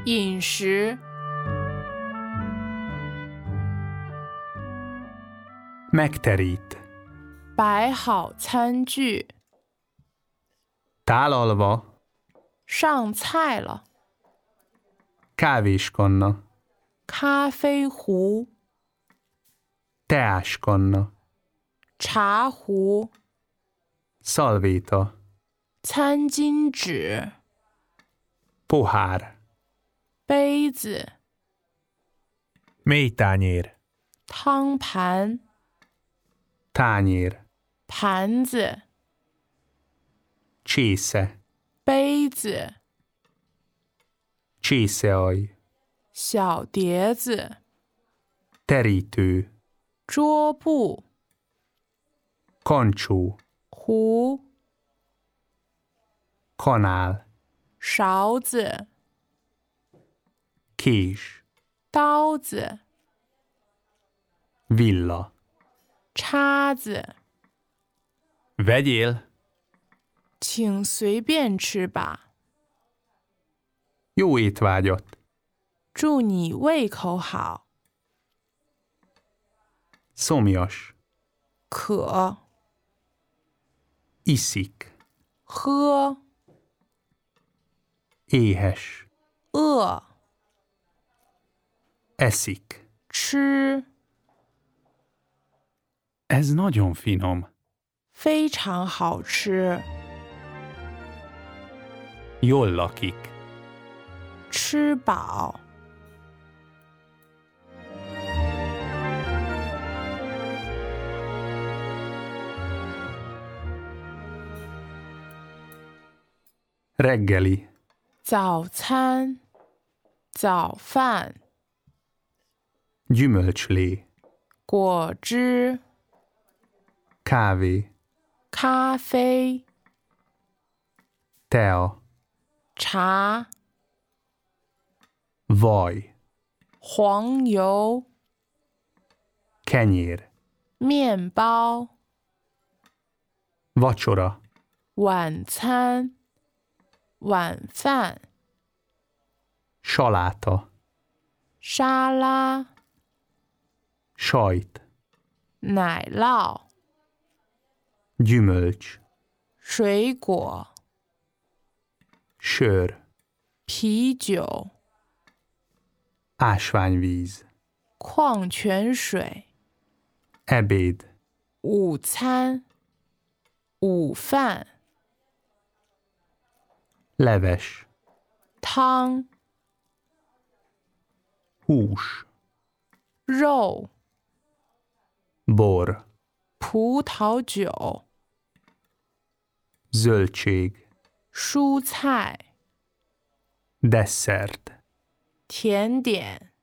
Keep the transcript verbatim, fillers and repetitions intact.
饮食 Megterít. 摆好餐具 Tálalva. 上菜了 Kávéskanna. 咖啡壶 Teáskanna. 茶壶 Szalvéta. 餐巾纸 Pohár. 杯子 Mélytányér. 汤盘 Tányér. 盘子 Csésze. 杯子 Csészealj. 小碟子 Terítő. 桌布 Kancsó. 壶 Kanál. 勺子 Kés. 刀子 Villa. 叉子 Vegyél. 请随便吃吧 Jó étvágyat. 祝你胃口好 Szomjas. 渴 Iszik. 喝 Éhes. 饿 Eszik. 吃 Ez nagyon finom. 非常好吃 Jól lakik. 吃饱 Reggeli. 早餐早饭 Gyümölcslé. 果汁 Kávé. 咖啡 Tea. 茶 Vaj. 黄油 Kenyér. 面包 Vacsora. 晚餐晚饭 Saláta. 沙拉 Sajt. 奶酪 Gyümölcs. 水果 Sör. 啤酒 Ásványvíz. 矿泉水 Ebéd. 午餐午饭 Leves. 汤 Hús. 肉 Bor. 葡萄酒 Zöldség. 蔬菜 Desszert. 甜点